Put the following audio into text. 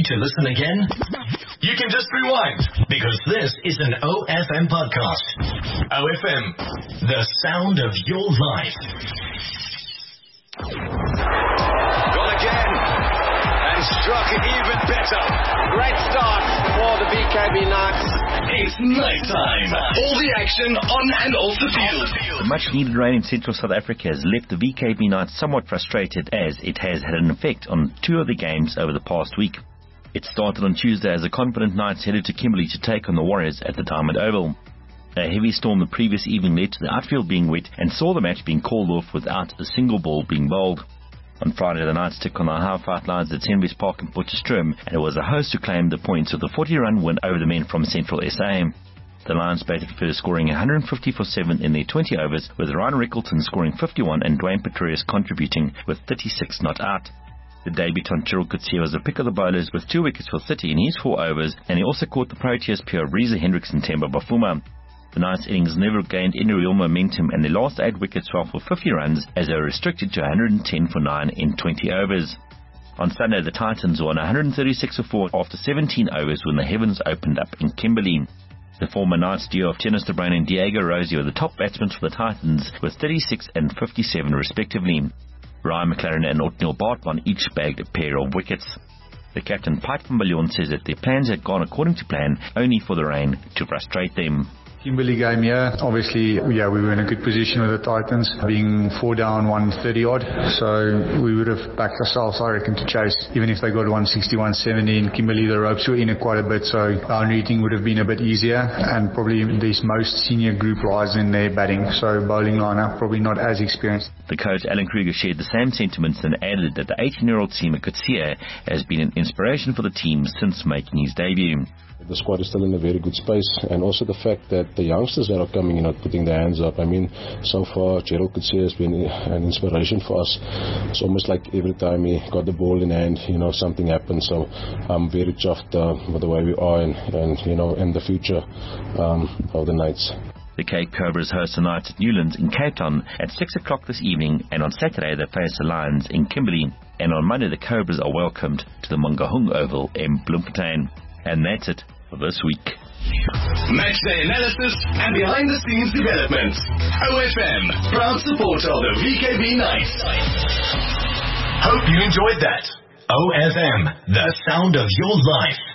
Need to listen again? You can just rewind, because this is an OFM podcast. OFM, the sound of your life. Gone again, and struck even better. Great start for the VKB Knights. It's nighttime. All the action on and off the field. The much-needed rain in central South Africa has left the VKB Knights somewhat frustrated, as it has had an effect on two of the games over the past week. It started on Tuesday as the confident Knights headed to Kimberley to take on the Warriors at the Diamond Oval. A heavy storm the previous evening led to the outfield being wet and saw the match being called off without a single ball being bowled. On Friday, the Knights took on the High-Fight Lions at Senwes Park in Potchefstroom, and it was the host who claimed the points with a 40-run win over the men from Central SA. The Lions batted first, scoring 150 for 7 in their 20 overs, with Ryan Rickleton scoring 51 and Dwayne Pretorius contributing with 36 not out. The debutant Cyril Coetzee was the pick of the bowlers with 2 wickets for 30 in his 4 overs, and he also caught the Proteas pair of Reeza Hendricks and Themba Bafuma. The Knights' innings never gained any real momentum, and their last 8 wickets fell for 50 runs as they were restricted to 110 for 9 in 20 overs. On Sunday, the Titans won 136 for 4 after 17 overs when the heavens opened up in Kimberley. The former Knights duo of Tennis de Bruin and Diego Rossi were the top batsmen for the Titans with 36 and 57 respectively. Ryan McLaren and Otniel Bartman each bagged a pair of wickets. The captain, Piet van Biljon, says that their plans had gone according to plan, only for the rain to frustrate them. Kimberley game, obviously, we were in a good position with the Titans, being 4 down, 130 odd, so we would have backed ourselves, I reckon, to chase, even if they got 160, 170 in Kimberley. The ropes were in it quite a bit, so our reading would have been a bit easier, and probably this most senior group lies in their batting, so bowling lineup probably not as experienced. The coach, Alan Kruger, shared the same sentiments and added that the 18-year-old Seema Coetzee has been an inspiration for the team since making his debut. The squad is still in a very good space, and also the fact that the youngsters that are coming in are putting their hands up. I mean, so far, Gerald Coetzee has been an inspiration for us. It's almost like every time he got the ball in hand, something happened. So I'm very chuffed with the way we are and the future of the Knights. The Cape Cobras host the Knights at Newlands in Cape Town at 6 o'clock this evening, and on Saturday they face the Lions in Kimberley, and on Monday the Cobras are welcomed to the Mangaung Oval in Bloemfontein. And that's it for this week. Matchday analysis and behind-the-scenes developments. OFM, proud supporter of the VKB Knights. Hope you enjoyed that. OFM, the sound of your life.